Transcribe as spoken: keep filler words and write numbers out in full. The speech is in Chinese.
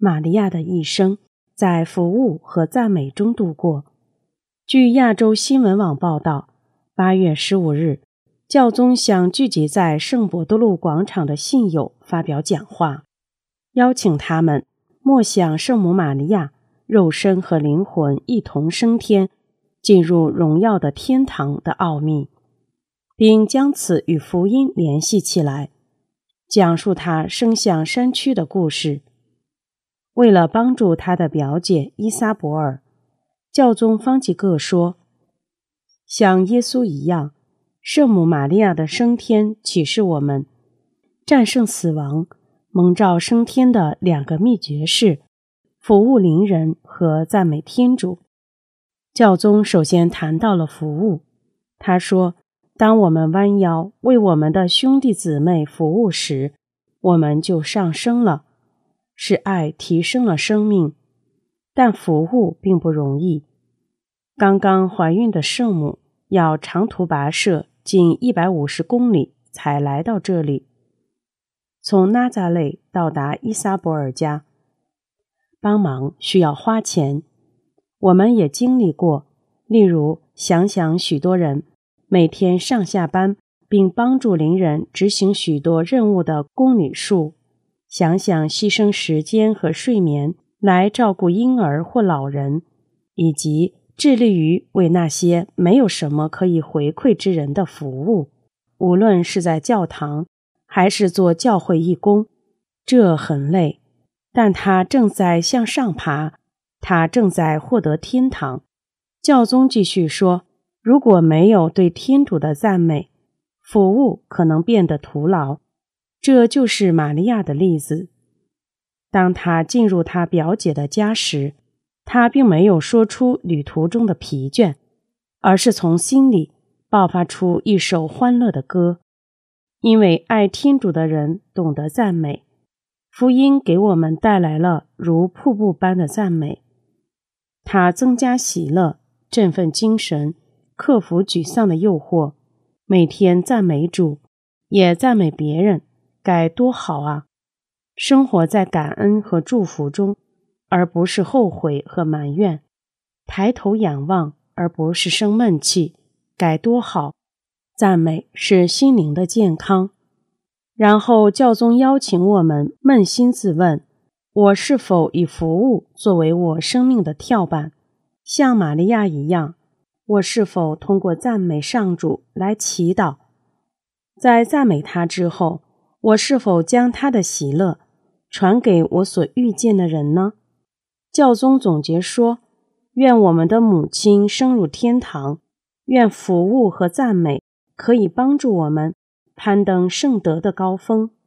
玛利亚的一生在服务和赞美中度过。据亚洲新闻网报道，八月十五日，教宗向聚集在圣伯多禄广场的信友发表讲话，邀请他们默想圣母玛利亚肉身和灵魂一同升天，进入荣耀的天堂的奥秘，并将此与福音联系起来，讲述她升向山区的故事。为了帮助她的表姐伊撒伯尔，教宗方济各说，像耶稣一样，圣母玛利亚的升天启示我们战胜死亡、蒙召升天的两个秘诀是服务邻人和赞美天主。教宗首先谈到了服务，他说，当我们弯腰为我们的兄弟姊妹服务时，我们就上升了，是爱提升了生命。但服务并不容易。刚刚怀孕的圣母要长途跋涉近一百五十公里才来到这里，从纳匝肋到达伊撒伯尔家，帮忙需要花钱。我们也经历过，例如想想许多人每天上下班并帮助邻人执行许多任务的公里数，想想牺牲时间和睡眠来照顾婴儿或老人，以及致力于为那些没有什么可以回馈之人的服务，无论是在教堂还是做教会义工。这很累，但他正在向上爬，他正在获得天堂。教宗继续说，如果没有对天主的赞美，服务可能变得徒劳。这就是玛利亚的例子。当她进入她表姐的家时，她并没有说出旅途中的疲倦，而是从心里爆发出一首欢乐的歌。因为爱天主的人懂得赞美，福音给我们带来了如瀑布般的赞美，它增加喜乐，振奋精神，克服沮丧的诱惑。每天赞美主，也赞美别人，该多好啊！生活在感恩和祝福中，而不是后悔和埋怨；抬头仰望，而不是生闷气，该多好！赞美是心灵的健康。然后教宗邀请我们扪心自问，我是否以服务作为我生命的跳板？像玛利亚一样，我是否通过赞美上主来祈祷？在赞美他之后，我是否将他的喜乐传给我所遇见的人呢？教宗总结说，愿我们的母亲升入天堂，愿服务和赞美可以帮助我们攀登圣德的高峰。